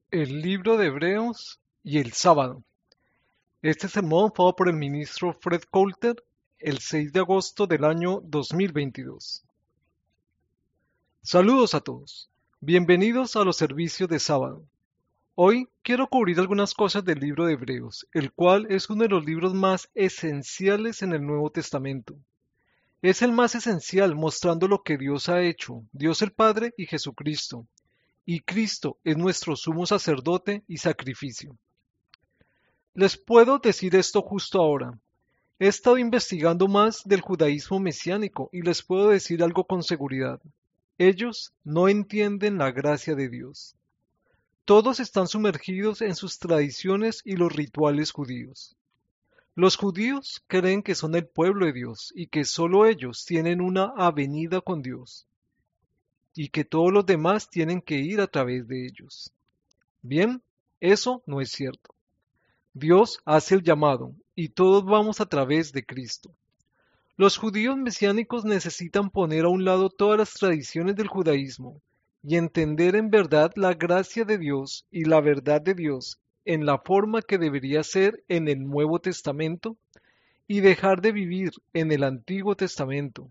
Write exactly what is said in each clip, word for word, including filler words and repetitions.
El libro de Hebreos y el sábado. Este sermón fue por el ministro Fred Coulter el seis de agosto del año dos mil veintidós. Saludos a todos. Bienvenidos a los servicios de sábado. Hoy quiero cubrir algunas cosas del libro de Hebreos, el cual es uno de los libros más esenciales en el Nuevo Testamento. Es el más esencial mostrando lo que Dios ha hecho, Dios el Padre y Jesucristo. Y Cristo es nuestro sumo sacerdote y sacrificio. Les puedo decir esto justo ahora. He estado investigando más del judaísmo mesiánico y les puedo decir algo con seguridad. Ellos no entienden la gracia de Dios. Todos están sumergidos en sus tradiciones y los rituales judíos. Los judíos creen que son el pueblo de Dios y que solo ellos tienen una avenida con Dios y que todos los demás tienen que ir a través de ellos. Bien, eso no es cierto. Dios hace el llamado y todos vamos a través de Cristo. Los judíos mesiánicos necesitan poner a un lado todas las tradiciones del judaísmo y entender en verdad la gracia de Dios y la verdad de Dios en la forma que debería ser en el Nuevo Testamento y dejar de vivir en el Antiguo Testamento.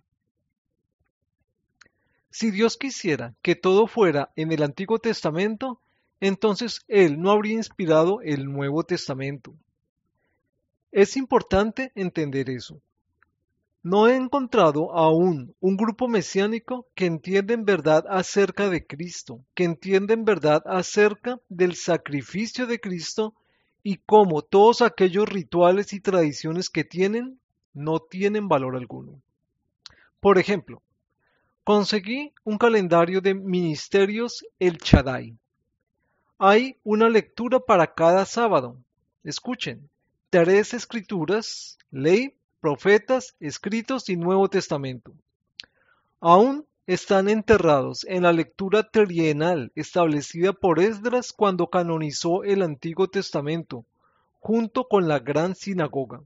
Si Dios quisiera que todo fuera en el Antiguo Testamento, entonces Él no habría inspirado el Nuevo Testamento. Es importante entender eso. No he encontrado aún un grupo mesiánico que entienda en verdad acerca de Cristo, que entienda en verdad acerca del sacrificio de Cristo y cómo todos aquellos rituales y tradiciones que tienen no tienen valor alguno. Por ejemplo, conseguí un calendario de ministerios El Shaddai. Hay una lectura para cada sábado. Escuchen, tres escrituras, ley, profetas, escritos y Nuevo Testamento. Aún están enterrados en la lectura trienal establecida por Esdras cuando canonizó el Antiguo Testamento, junto con la gran sinagoga.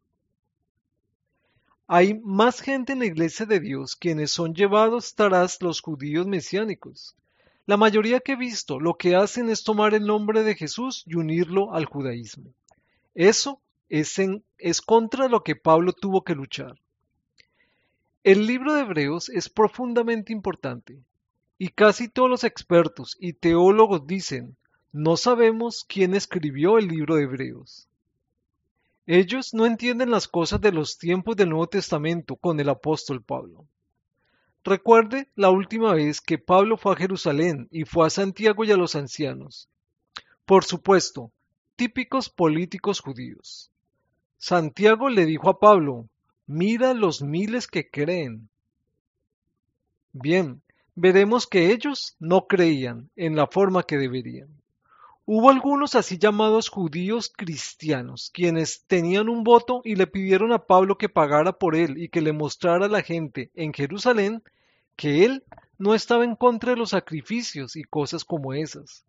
Hay más gente en la iglesia de Dios quienes son llevados tras los judíos mesiánicos. La mayoría que he visto lo que hacen es tomar el nombre de Jesús y unirlo al judaísmo. Eso es, en, es contra lo que Pablo tuvo que luchar. El libro de Hebreos es profundamente importante y casi todos los expertos y teólogos dicen, no sabemos quién escribió el libro de Hebreos. Ellos no entienden las cosas de los tiempos del Nuevo Testamento con el apóstol Pablo. Recuerde la última vez que Pablo fue a Jerusalén y fue a Santiago y a los ancianos. Por supuesto, típicos políticos judíos. Santiago le dijo a Pablo, mira los miles que creen. Bien, veremos que ellos no creían en la forma que deberían. Hubo algunos así llamados judíos cristianos, quienes tenían un voto y le pidieron a Pablo que pagara por él y que le mostrara a la gente en Jerusalén que él no estaba en contra de los sacrificios y cosas como esas.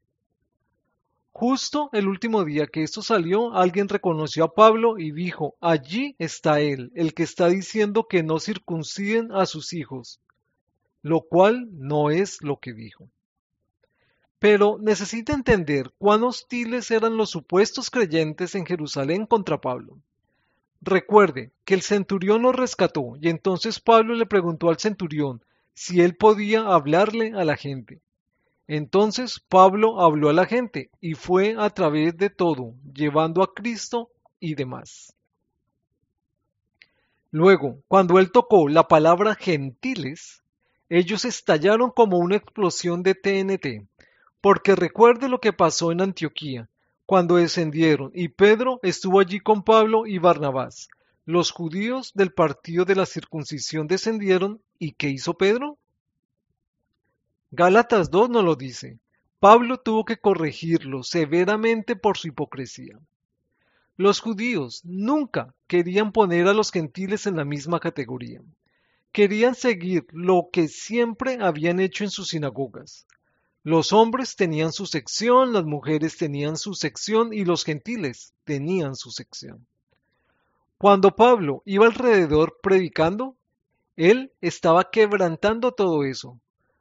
Justo el último día que esto salió, alguien reconoció a Pablo y dijo, allí está él, el que está diciendo que no circunciden a sus hijos, lo cual no es lo que dijo. Pero necesita entender cuán hostiles eran los supuestos creyentes en Jerusalén contra Pablo. Recuerde que el centurión lo rescató y entonces Pablo le preguntó al centurión si él podía hablarle a la gente. Entonces Pablo habló a la gente y fue a través de todo, llevando a Cristo y demás. Luego, cuando él tocó la palabra gentiles, ellos estallaron como una explosión de T N T. Porque recuerde lo que pasó en Antioquía, cuando descendieron, y Pedro estuvo allí con Pablo y Barnabás. Los judíos del partido de la circuncisión descendieron, ¿y qué hizo Pedro? Gálatas dos nos lo dice. Pablo tuvo que corregirlo severamente por su hipocresía. Los judíos nunca querían poner a los gentiles en la misma categoría. Querían seguir lo que siempre habían hecho en sus sinagogas. Los hombres tenían su sección, las mujeres tenían su sección y los gentiles tenían su sección. Cuando Pablo iba alrededor predicando, él estaba quebrantando todo eso.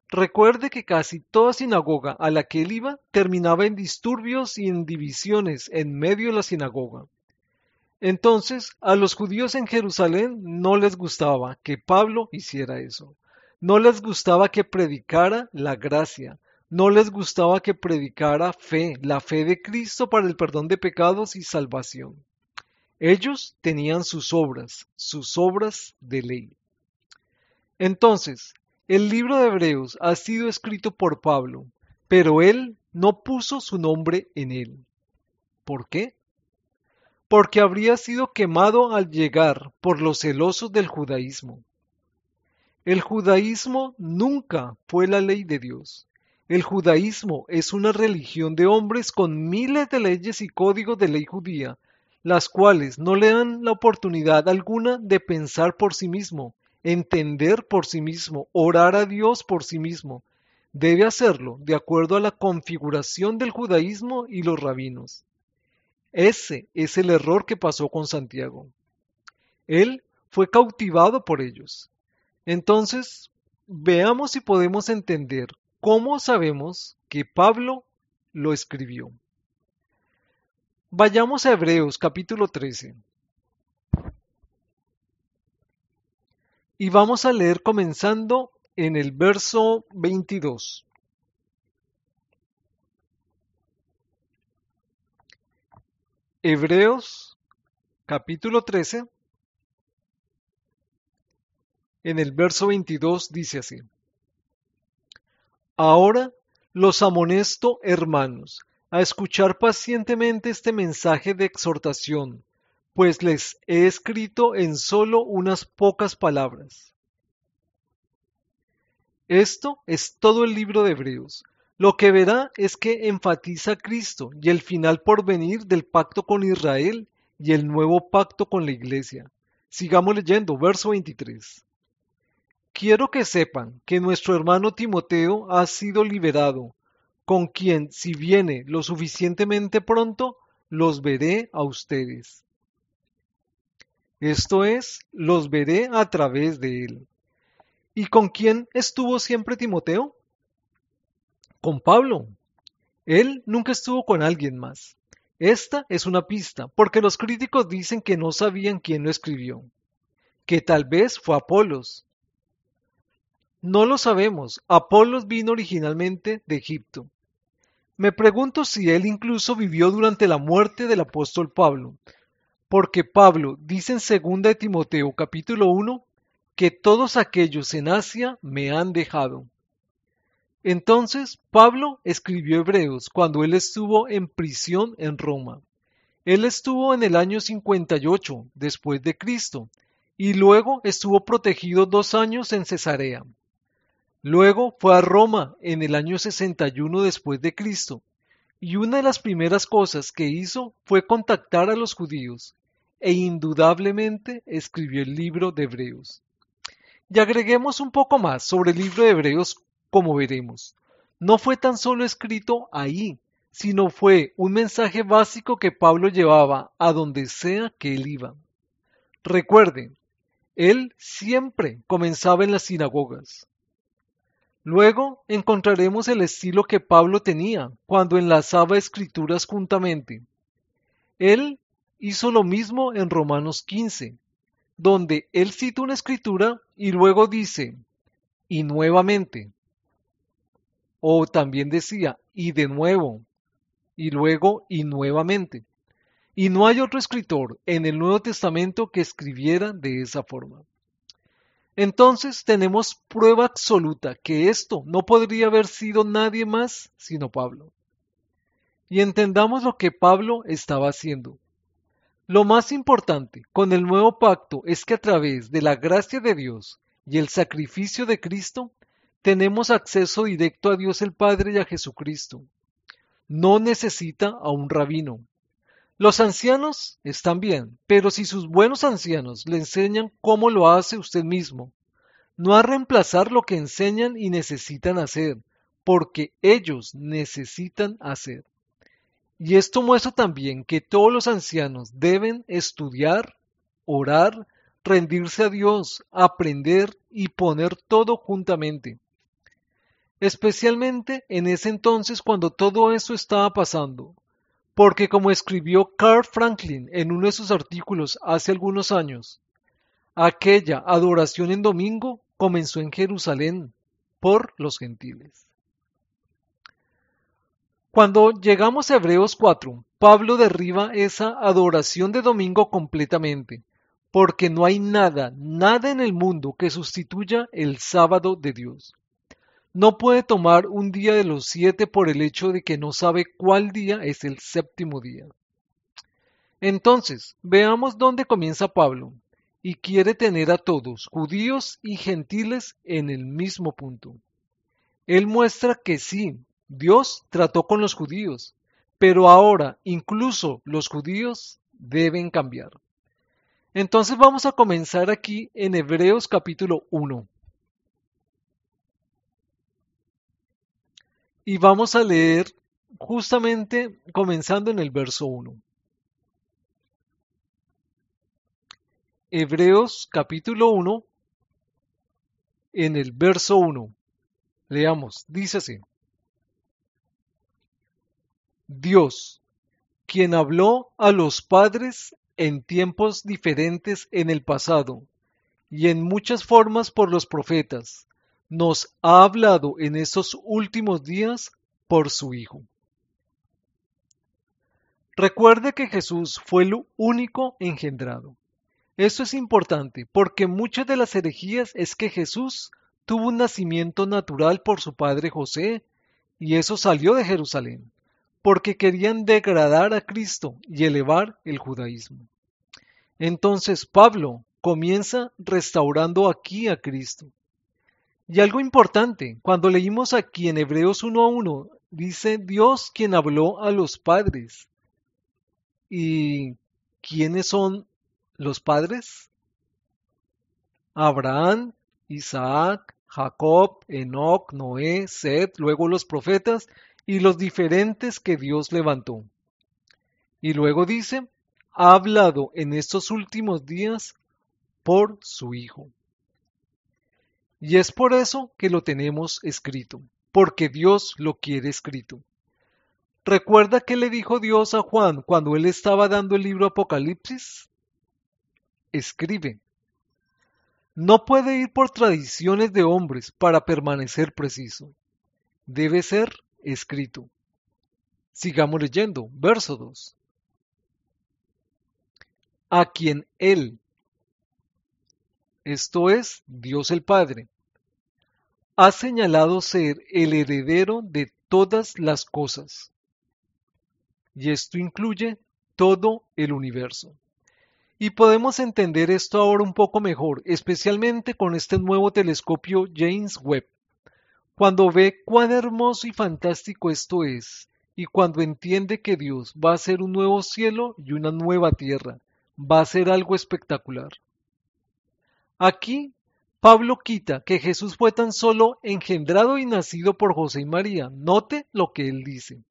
Recuerde que casi toda sinagoga a la que él iba terminaba en disturbios y en divisiones en medio de la sinagoga. Entonces, a los judíos en Jerusalén no les gustaba que Pablo hiciera eso. No les gustaba que predicara la gracia. No les gustaba que predicara fe, la fe de Cristo para el perdón de pecados y salvación. Ellos tenían sus obras, sus obras de ley. Entonces, el libro de Hebreos ha sido escrito por Pablo, pero él no puso su nombre en él. ¿Por qué? Porque habría sido quemado al llegar por los celosos del judaísmo. El judaísmo nunca fue la ley de Dios. El judaísmo es una religión de hombres con miles de leyes y códigos de ley judía, las cuales no le dan la oportunidad alguna de pensar por sí mismo, entender por sí mismo, orar a Dios por sí mismo. Debe hacerlo de acuerdo a la configuración del judaísmo y los rabinos. Ese es el error que pasó con Santiago. Él fue cautivado por ellos. Entonces, veamos si podemos entender cómo sabemos que Pablo lo escribió. Vayamos a Hebreos capítulo trece. Y vamos a leer comenzando en el verso veintidós. Hebreos capítulo trece, en el verso veintidós dice así: Ahora los amonesto, hermanos, a escuchar pacientemente este mensaje de exhortación, pues les he escrito en solo unas pocas palabras. Esto es todo el libro de Hebreos. Lo que verá es que enfatiza a Cristo y el final por venir del pacto con Israel y el nuevo pacto con la iglesia. Sigamos leyendo, verso veintitrés. Quiero que sepan que nuestro hermano Timoteo ha sido liberado, con quien, si viene lo suficientemente pronto, los veré a ustedes. Esto es, los veré a través de él. ¿Y con quién estuvo siempre Timoteo? Con Pablo. Él nunca estuvo con alguien más. Esta es una pista, porque los críticos dicen que no sabían quién lo escribió, que tal vez fue Apolos. No lo sabemos. Apolos vino originalmente de Egipto. Me pregunto si él incluso vivió durante la muerte del apóstol Pablo, porque Pablo dice en segunda de Timoteo capítulo uno que todos aquellos en Asia me han dejado. Entonces Pablo escribió Hebreos cuando él estuvo en prisión en Roma. Él estuvo en el año cincuenta y ocho después de Cristo y luego estuvo protegido dos años en Cesarea. Luego fue a Roma en el año sesenta y uno después de Cristo, y una de las primeras cosas que hizo fue contactar a los judíos, e indudablemente escribió el libro de Hebreos. Y agreguemos un poco más sobre el libro de Hebreos, como veremos. No fue tan solo escrito ahí, sino fue un mensaje básico que Pablo llevaba a donde sea que él iba. Recuerden, él siempre comenzaba en las sinagogas. Luego encontraremos el estilo que Pablo tenía cuando enlazaba escrituras juntamente. Él hizo lo mismo en Romanos quince, donde él cita una escritura y luego dice, y nuevamente, o también decía, y de nuevo, y luego, y nuevamente. Y no hay otro escritor en el Nuevo Testamento que escribiera de esa forma. Entonces tenemos prueba absoluta que esto no podría haber sido nadie más sino Pablo. Y entendamos lo que Pablo estaba haciendo. Lo más importante con el nuevo pacto es que a través de la gracia de Dios y el sacrificio de Cristo, tenemos acceso directo a Dios el Padre y a Jesucristo. No necesita a un rabino. Los ancianos están bien, pero si sus buenos ancianos le enseñan cómo lo hace usted mismo, no a reemplazar lo que enseñan y necesitan hacer, porque ellos necesitan hacer. Y esto muestra también que todos los ancianos deben estudiar, orar, rendirse a Dios, aprender y poner todo juntamente. especialmente en ese entonces cuando todo eso estaba pasando, porque como escribió Carl Franklin en uno de sus artículos hace algunos años, aquella adoración en domingo comenzó en Jerusalén por los gentiles. Cuando llegamos a Hebreos cuatro, Pablo derriba esa adoración de domingo completamente, porque no hay nada, nada en el mundo que sustituya el sábado de Dios. No puede tomar un día de los siete por el hecho de que no sabe cuál día es el séptimo día. Entonces, veamos dónde comienza Pablo, y quiere tener a todos, judíos y gentiles, en el mismo punto. Él muestra que sí, Dios trató con los judíos, pero ahora incluso los judíos deben cambiar. Entonces vamos a comenzar aquí en Hebreos capítulo uno. Y vamos a leer justamente comenzando en el verso uno. Hebreos capítulo uno, en el verso uno. Leamos, dice así. Dios, quien habló a los padres en tiempos diferentes en el pasado y en muchas formas por los profetas, nos ha hablado en estos últimos días por su Hijo. Recuerde que Jesús fue el único engendrado. Esto es importante porque muchas de las herejías es que Jesús tuvo un nacimiento natural por su padre José y eso salió de Jerusalén, porque querían degradar a Cristo y elevar el judaísmo. Entonces Pablo comienza restaurando aquí a Cristo. Y algo importante, cuando leímos aquí en Hebreos uno a uno, dice Dios quien habló a los padres. ¿Y quiénes son los padres? Abraham, Isaac, Jacob, Enoc, Noé, Set, luego los profetas y los diferentes que Dios levantó. Y luego dice, ha hablado en estos últimos días por su Hijo. Y es por eso que lo tenemos escrito, porque Dios lo quiere escrito. ¿Recuerda qué le dijo Dios a Juan cuando él estaba dando el libro Apocalipsis? Escribe. No puede ir por tradiciones de hombres para permanecer preciso. Debe ser escrito. Sigamos leyendo, verso dos. A quien Él, esto es Dios el Padre, ha señalado ser el heredero de todas las cosas. Y esto incluye todo el universo. Y podemos entender esto ahora un poco mejor, especialmente con este nuevo telescopio James Webb. Cuando ve cuán hermoso y fantástico esto es, y cuando entiende que Dios va a hacer un nuevo cielo y una nueva tierra, va a ser algo espectacular. Aquí, Pablo quita que Jesús fue tan solo engendrado y nacido por José y María. Note lo que él dice.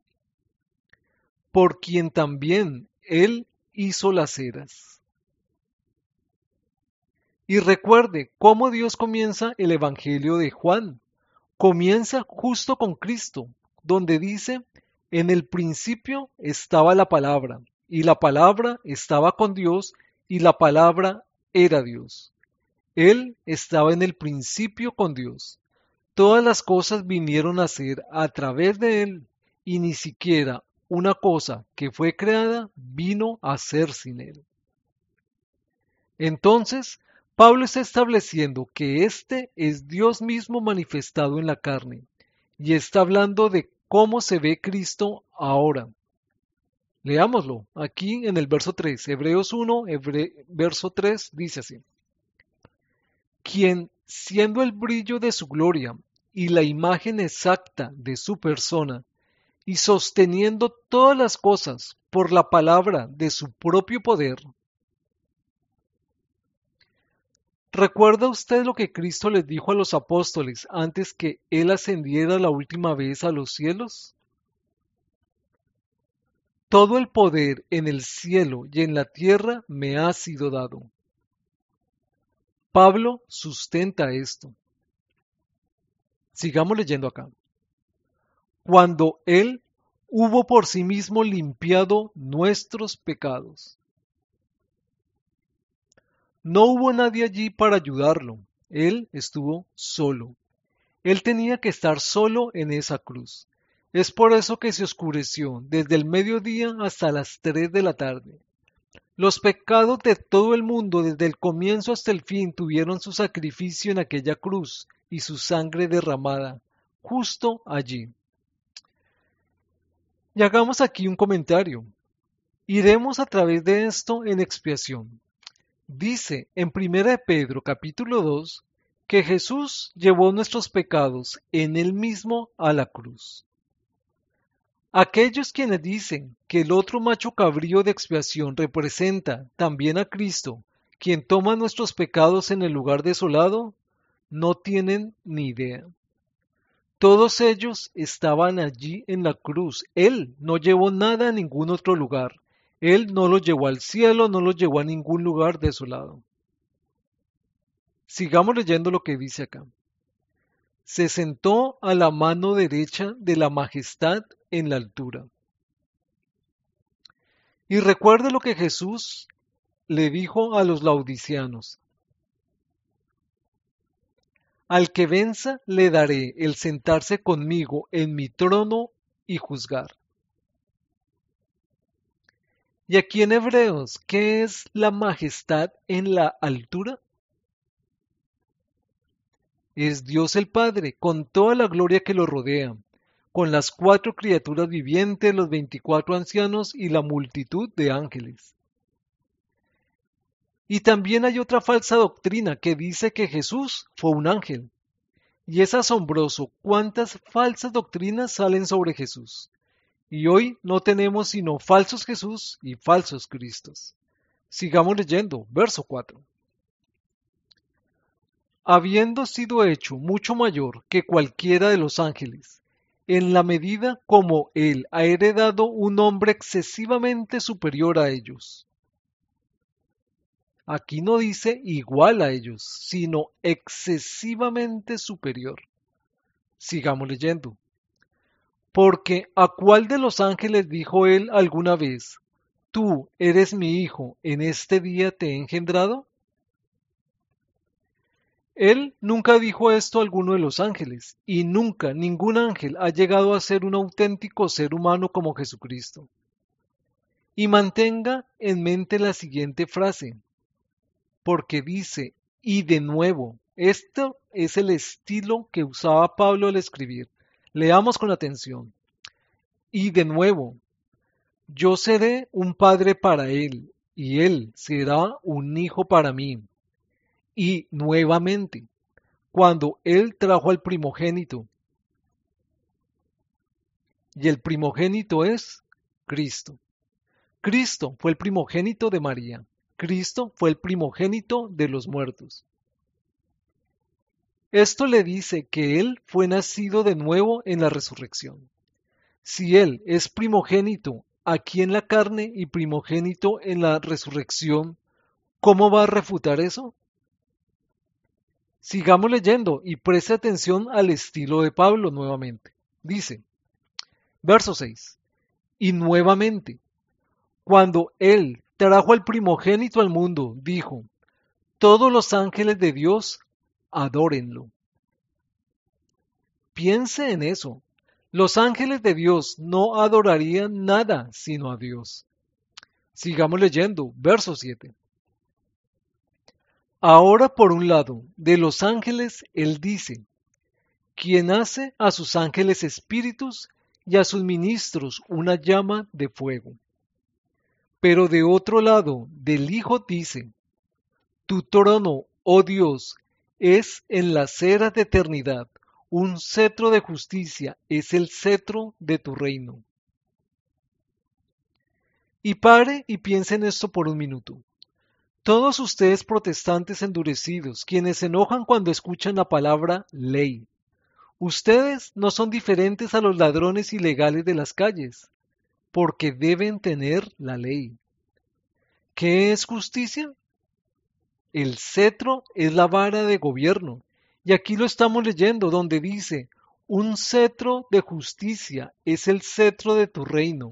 Por quien también él hizo las eras. Y recuerde cómo Dios comienza el Evangelio de Juan. Comienza justo con Cristo, donde dice, en el principio estaba la palabra, y la palabra estaba con Dios, y la palabra era Dios. Él estaba en el principio con Dios. Todas las cosas vinieron a ser a través de Él, y ni siquiera una cosa que fue creada vino a ser sin Él. Entonces, Pablo está estableciendo que este es Dios mismo manifestado en la carne, y está hablando de cómo se ve Cristo ahora. Leámoslo aquí en el verso tres, Hebreos uno, Hebre- verso tres, dice así. Quien, siendo el brillo de su gloria y la imagen exacta de su persona, y sosteniendo todas las cosas por la palabra de su propio poder. ¿Recuerda usted lo que Cristo les dijo a los apóstoles antes que Él ascendiera la última vez a los cielos? Todo el poder en el cielo y en la tierra me ha sido dado. Pablo sustenta esto. Sigamos leyendo acá. Cuando Él hubo por sí mismo limpiado nuestros pecados. No hubo nadie allí para ayudarlo. Él estuvo solo. Él tenía que estar solo en esa cruz. Es por eso que se oscureció desde el mediodía hasta las tres de la tarde. Los pecados de todo el mundo desde el comienzo hasta el fin tuvieron su sacrificio en aquella cruz y su sangre derramada, justo allí. Y hagamos aquí un comentario. Iremos a través de esto en expiación. Dice en primera de Pedro capítulo dos que Jesús llevó nuestros pecados en él mismo a la cruz. Aquellos quienes dicen que el otro macho cabrío de expiación representa también a Cristo, quien toma nuestros pecados en el lugar desolado, no tienen ni idea. Todos ellos estaban allí en la cruz. Él no llevó nada a ningún otro lugar. Él no los llevó al cielo, no los llevó a ningún lugar desolado. Sigamos leyendo lo que dice acá. Se sentó a la mano derecha de la majestad en la altura. Y recuerde lo que Jesús le dijo a los laodiceanos. Al que venza le daré el sentarse conmigo en mi trono y juzgar. Y aquí en Hebreos, ¿qué es la majestad en la altura? Es Dios el Padre, con toda la gloria que lo rodea, con las cuatro criaturas vivientes, los veinticuatro ancianos y la multitud de ángeles. Y también hay otra falsa doctrina que dice que Jesús fue un ángel. Y es asombroso cuántas falsas doctrinas salen sobre Jesús. Y hoy no tenemos sino falsos Jesús y falsos Cristos. Sigamos leyendo, verso cuatro. Habiendo sido hecho mucho mayor que cualquiera de los ángeles, en la medida como él ha heredado un nombre excesivamente superior a ellos. Aquí no dice igual a ellos, sino excesivamente superior. Sigamos leyendo. Porque ¿a cuál de los ángeles dijo él alguna vez, tú eres mi hijo, en este día te he engendrado? Él nunca dijo esto a alguno de los ángeles, y nunca ningún ángel ha llegado a ser un auténtico ser humano como Jesucristo. Y mantenga en mente la siguiente frase, porque dice, y de nuevo, esto es el estilo que usaba Pablo al escribir. Leamos con atención. Y de nuevo, yo seré un padre para él, y él será un hijo para mí. Y nuevamente, cuando él trajo al primogénito, y el primogénito es Cristo. Cristo fue el primogénito de María. Cristo fue el primogénito de los muertos. Esto le dice que él fue nacido de nuevo en la resurrección. Si él es primogénito aquí en la carne y primogénito en la resurrección, ¿cómo va a refutar eso? Sigamos leyendo y preste atención al estilo de Pablo nuevamente. Dice, verso seis, y nuevamente, cuando él trajo al primogénito al mundo, dijo, todos los ángeles de Dios adórenlo. Piense en eso. Los ángeles de Dios no adorarían nada sino a Dios. Sigamos leyendo, verso siete. Ahora por un lado, de los ángeles, él dice, quien hace a sus ángeles espíritus y a sus ministros una llama de fuego. Pero de otro lado, del Hijo dice, tu trono, oh Dios, es en las eras de eternidad, un cetro de justicia es el cetro de tu reino. Y pare y piense en esto por un minuto. Todos ustedes protestantes endurecidos, quienes se enojan cuando escuchan la palabra ley, ustedes no son diferentes a los ladrones ilegales de las calles, porque deben tener la ley. ¿Qué es justicia? El cetro es la vara de gobierno, Y aquí lo estamos leyendo donde dice, un cetro de justicia es el cetro de tu reino.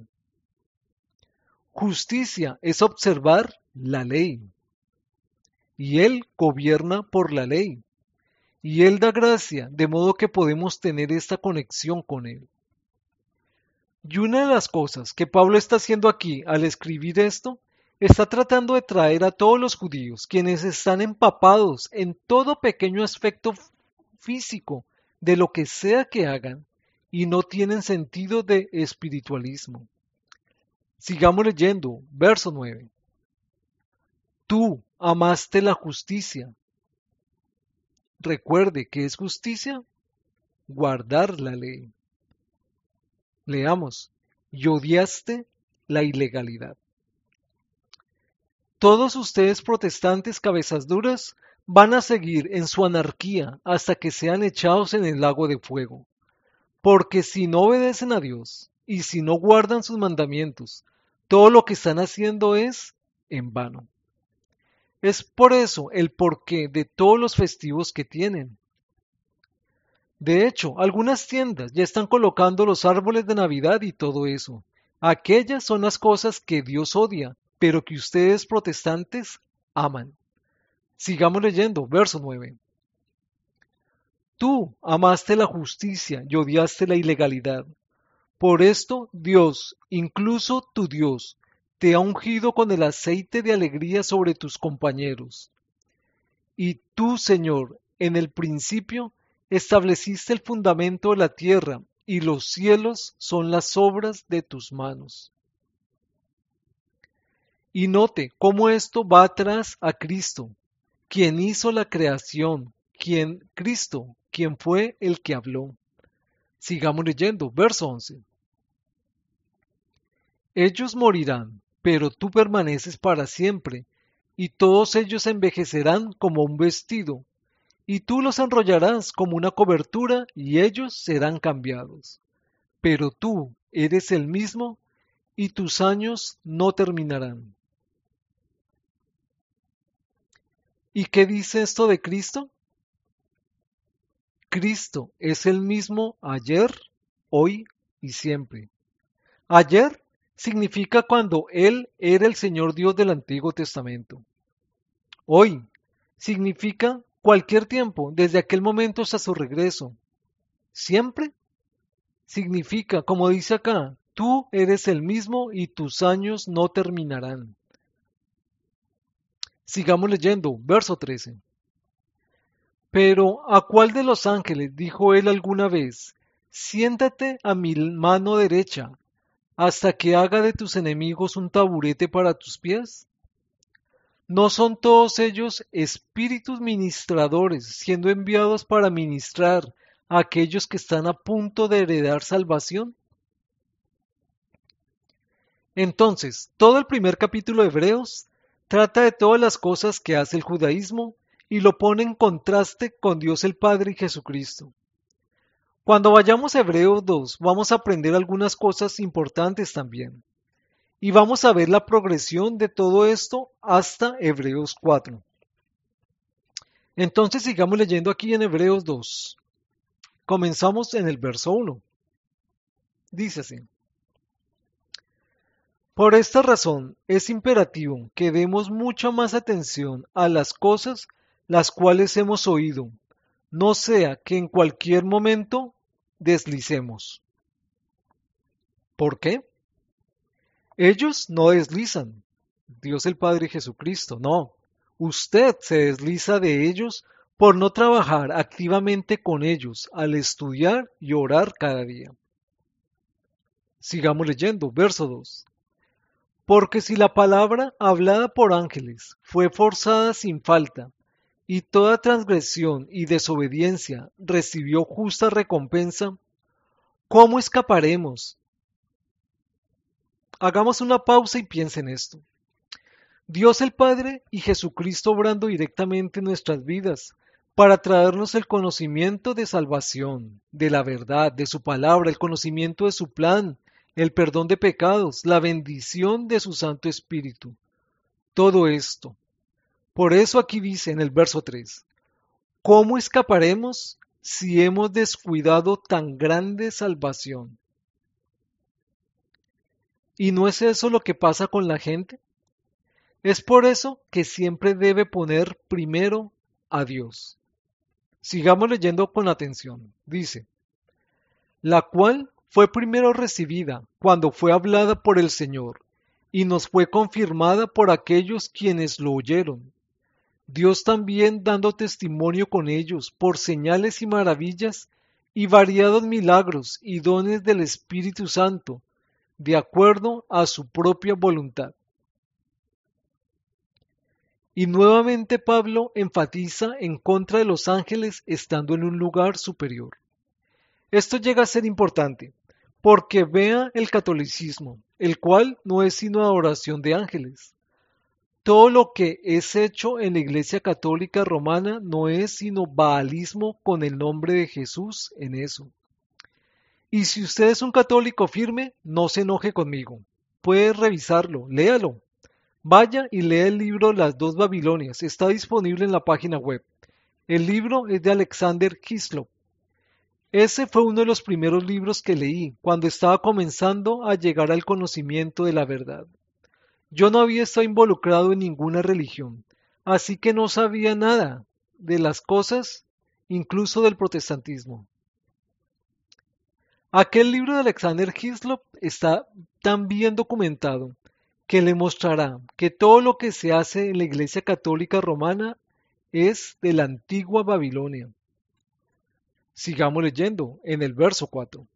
Justicia es observar la ley. Y Él gobierna por la ley. Y Él da gracia, de modo que podemos tener esta conexión con Él. Y una de las cosas que Pablo está haciendo aquí al escribir esto, está tratando de traer a todos los judíos, quienes están empapados en todo pequeño aspecto físico de lo que sea que hagan, y no tienen sentido de espiritualismo. Sigamos leyendo, verso nueve. Tú amaste la justicia. Recuerde que es justicia guardar la ley. Leamos, y odiaste la ilegalidad. Todos ustedes protestantes cabezas duras van a seguir en su anarquía hasta que sean echados en el lago de fuego. Porque si no obedecen a Dios y si no guardan sus mandamientos, todo lo que están haciendo es en vano. Es por eso el porqué de todos los festivos que tienen. De hecho, algunas tiendas ya están colocando los árboles de Navidad y todo eso. Aquellas son las cosas que Dios odia, pero que ustedes protestantes aman. Sigamos leyendo, verso nueve. Tú amaste la justicia y odiaste la ilegalidad. Por esto Dios, incluso tu Dios, te ha ungido con el aceite de alegría sobre tus compañeros. Y tú, Señor, en el principio estableciste el fundamento de la tierra, y los cielos son las obras de tus manos. Y note cómo esto va atrás a Cristo, quien hizo la creación, quien Cristo, quien fue el que habló. Sigamos leyendo, verso once. Ellos morirán, pero tú permaneces para siempre, y todos ellos envejecerán como un vestido, y tú los enrollarás como una cobertura, y ellos serán cambiados. Pero tú eres el mismo, y tus años no terminarán. ¿Y qué dice esto de Cristo? Cristo es el mismo ayer, hoy y siempre. Ayer significa cuando Él era el Señor Dios del Antiguo Testamento. Hoy significa cualquier tiempo, desde aquel momento hasta su regreso. Siempre significa, como dice acá, tú eres el mismo y tus años no terminarán. Sigamos leyendo, verso trece. Pero ¿a cuál de los ángeles dijo él alguna vez, siéntate a mi mano derecha, hasta que haga de tus enemigos un taburete para tus pies? ¿No son todos ellos espíritus ministradores, siendo enviados para ministrar a aquellos que están a punto de heredar salvación? Entonces, todo el primer capítulo de Hebreos trata de todas las cosas que hace el judaísmo y lo pone en contraste con Dios el Padre y Jesucristo. Cuando vayamos a Hebreos dos, vamos a aprender algunas cosas importantes también. Y vamos a ver la progresión de todo esto hasta Hebreos cuatro. Entonces sigamos leyendo aquí en Hebreos dos. Comenzamos en el verso uno. Dice así. Por esta razón es imperativo que demos mucha más atención a las cosas las cuales hemos oído, no sea que en cualquier momento deslicemos. ¿Por qué? Ellos no deslizan, Dios el Padre y Jesucristo, no. Usted se desliza de ellos por no trabajar activamente con ellos al estudiar y orar cada día. Sigamos leyendo, verso dos. Porque si la palabra hablada por ángeles fue forzada sin falta, y toda transgresión y desobediencia recibió justa recompensa, ¿cómo escaparemos? Hagamos una pausa y piensen en esto. Dios el Padre y Jesucristo obrando directamente en nuestras vidas para traernos el conocimiento de salvación, de la verdad, de su palabra, el conocimiento de su plan, el perdón de pecados, la bendición de su Santo Espíritu. Todo esto. Por eso aquí dice en el verso tres, ¿cómo escaparemos si hemos descuidado tan grande salvación? ¿Y no es eso lo que pasa con la gente? Es por eso que siempre debe poner primero a Dios. Sigamos leyendo con atención. Dice, la cual fue primero recibida cuando fue hablada por el Señor y nos fue confirmada por aquellos quienes lo oyeron. Dios también dando testimonio con ellos por señales y maravillas y variados milagros y dones del Espíritu Santo, de acuerdo a su propia voluntad. Y nuevamente Pablo enfatiza en contra de los ángeles estando en un lugar superior. Esto llega a ser importante, porque vea el catolicismo, el cual no es sino adoración de ángeles. Todo lo que es hecho en la Iglesia Católica Romana no es sino baalismo con el nombre de Jesús en eso. Y si usted es un católico firme, no se enoje conmigo. Puede revisarlo, léalo. Vaya y lea el libro Las dos Babilonias, está disponible en la página web. El libro es de Alexander Hislop. Ese fue uno de los primeros libros que leí cuando estaba comenzando a llegar al conocimiento de la verdad. Yo no había estado involucrado en ninguna religión, así que no sabía nada de las cosas, incluso del protestantismo. Aquel libro de Alexander Hislop está tan bien documentado que le mostrará que todo lo que se hace en la Iglesia Católica Romana es de la antigua Babilonia. Sigamos leyendo en el verso cuatro.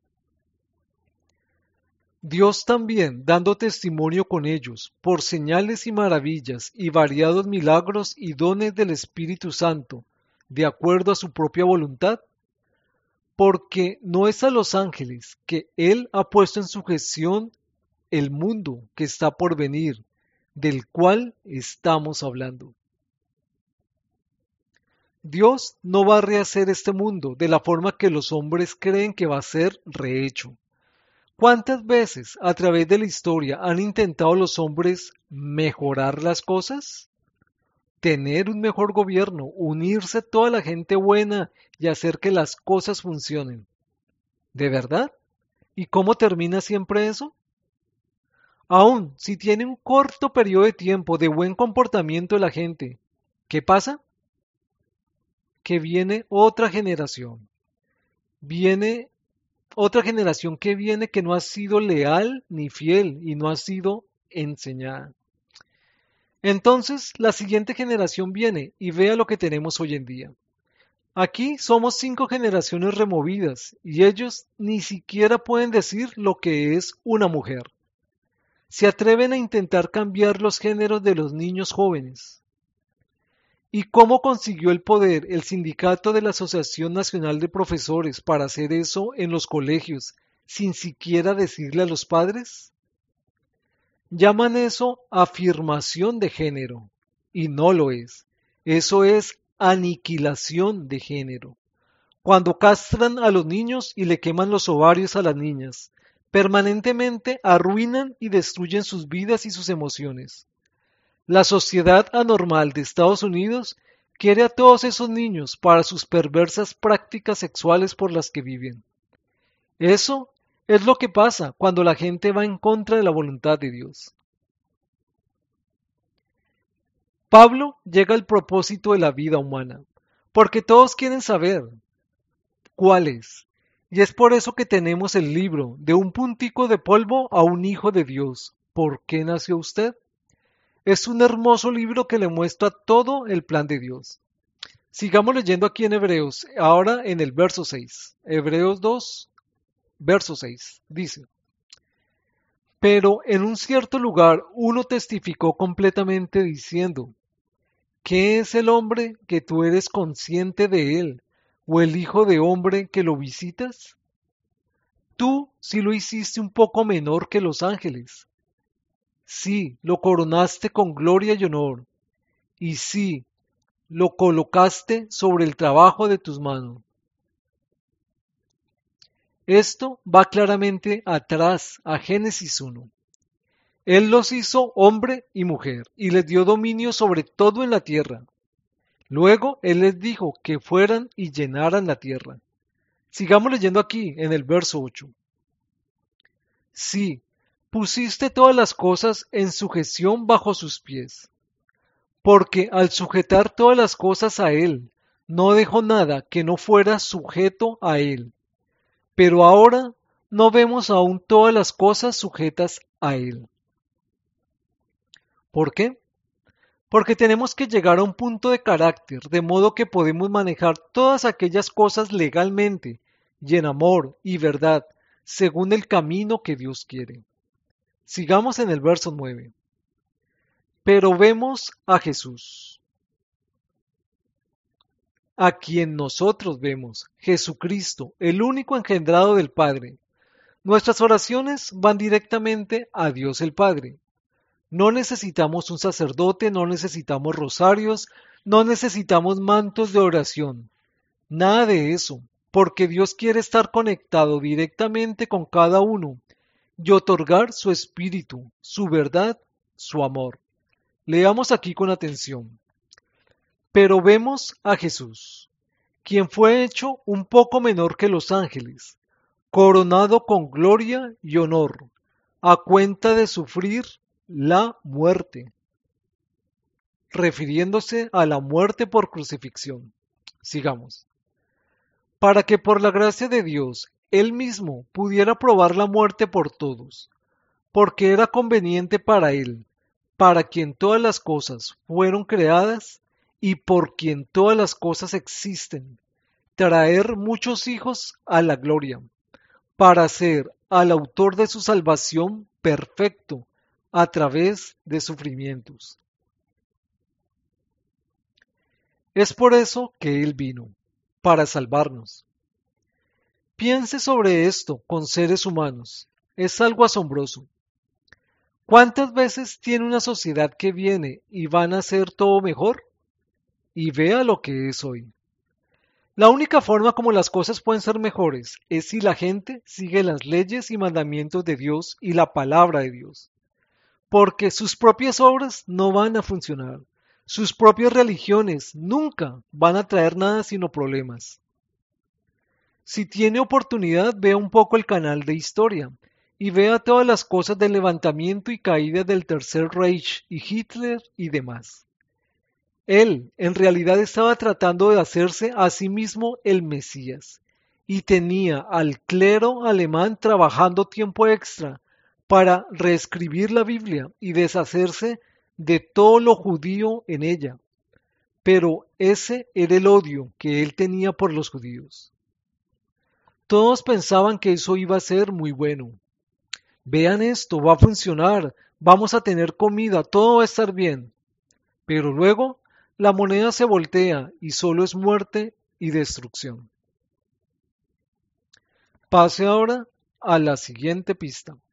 Dios también, dando testimonio con ellos, por señales y maravillas y variados milagros y dones del Espíritu Santo, de acuerdo a su propia voluntad, porque no es a los ángeles que Él ha puesto en sujeción el mundo que está por venir, del cual estamos hablando. Dios no va a rehacer este mundo de la forma que los hombres creen que va a ser rehecho. ¿Cuántas veces a través de la historia han intentado los hombres mejorar las cosas? Tener un mejor gobierno, unirse toda la gente buena y hacer que las cosas funcionen. ¿De verdad? ¿Y cómo termina siempre eso? Aún si tiene un corto periodo de tiempo de buen comportamiento de la gente, ¿qué pasa? Que viene otra generación. Viene otra generación que viene que no ha sido leal ni fiel y no ha sido enseñada. Entonces, la siguiente generación viene y vea lo que tenemos hoy en día. Aquí somos cinco generaciones removidas y ellos ni siquiera pueden decir lo que es una mujer. Se atreven a intentar cambiar los géneros de los niños jóvenes. ¿Y cómo consiguió el poder el sindicato de la Asociación Nacional de Profesores para hacer eso en los colegios sin siquiera decirle a los padres? Llaman eso afirmación de género, y no lo es. Eso es aniquilación de género. Cuando castran a los niños y le queman los ovarios a las niñas, permanentemente arruinan y destruyen sus vidas y sus emociones. La sociedad anormal de Estados Unidos quiere a todos esos niños para sus perversas prácticas sexuales por las que viven. Eso es lo que pasa cuando la gente va en contra de la voluntad de Dios. Pablo llega al propósito de la vida humana, porque todos quieren saber cuál es. Y es por eso que tenemos el libro de un puntico de polvo a un hijo de Dios. ¿Por qué nació usted? Es un hermoso libro que le muestra todo el plan de Dios. Sigamos leyendo aquí en Hebreos, ahora en el verso seis. Hebreos dos, verso seis. Dice, pero en un cierto lugar uno testificó completamente diciendo, ¿qué es el hombre que tú eres consciente de él? ¿O el hijo de hombre que lo visitas? Tú sí lo hiciste un poco menor que los ángeles. Sí, lo coronaste con gloria y honor. Y sí, lo colocaste sobre el trabajo de tus manos. Esto va claramente atrás a Génesis uno. Él los hizo hombre y mujer y les dio dominio sobre todo en la tierra. Luego él les dijo que fueran y llenaran la tierra. Sigamos leyendo aquí en el verso ocho. Sí, pusiste todas las cosas en sujeción bajo sus pies, porque al sujetar todas las cosas a él, no dejó nada que no fuera sujeto a él. Pero ahora no vemos aún todas las cosas sujetas a él. ¿Por qué? Porque tenemos que llegar a un punto de carácter, de modo que podemos manejar todas aquellas cosas legalmente y en amor y verdad, según el camino que Dios quiere. Sigamos en el verso nueve. Pero vemos a Jesús, a quien nosotros vemos, Jesucristo, el único engendrado del Padre. Nuestras oraciones van directamente a Dios el Padre. No necesitamos un sacerdote, no necesitamos rosarios, no necesitamos mantos de oración. Nada de eso, porque Dios quiere estar conectado directamente con cada uno y otorgar su espíritu, su verdad, su amor. Leamos aquí con atención. Pero vemos a Jesús, quien fue hecho un poco menor que los ángeles, coronado con gloria y honor, a cuenta de sufrir la muerte, refiriéndose a la muerte por crucifixión. Sigamos. Para que por la gracia de Dios, Él mismo pudiera probar la muerte por todos, porque era conveniente para Él, para quien todas las cosas fueron creadas y por quien todas las cosas existen, traer muchos hijos a la gloria, para ser al autor de su salvación perfecto a través de sufrimientos. Es por eso que Él vino, para salvarnos. Piense sobre esto con seres humanos. Es algo asombroso. ¿Cuántas veces tiene una sociedad que viene y van a hacer todo mejor? Y vea lo que es hoy. La única forma como las cosas pueden ser mejores es si la gente sigue las leyes y mandamientos de Dios y la palabra de Dios. Porque sus propias obras no van a funcionar. Sus propias religiones nunca van a traer nada sino problemas. Si tiene oportunidad, vea un poco el canal de historia y vea todas las cosas del levantamiento y caída del Tercer Reich y Hitler y demás. Él, en realidad, estaba tratando de hacerse a sí mismo el Mesías y tenía al clero alemán trabajando tiempo extra para reescribir la Biblia y deshacerse de todo lo judío en ella. Pero ese era el odio que él tenía por los judíos. Todos pensaban que eso iba a ser muy bueno. Vean esto, va a funcionar, vamos a tener comida, todo va a estar bien. Pero luego la moneda se voltea y solo es muerte y destrucción. Pase ahora a la siguiente pista.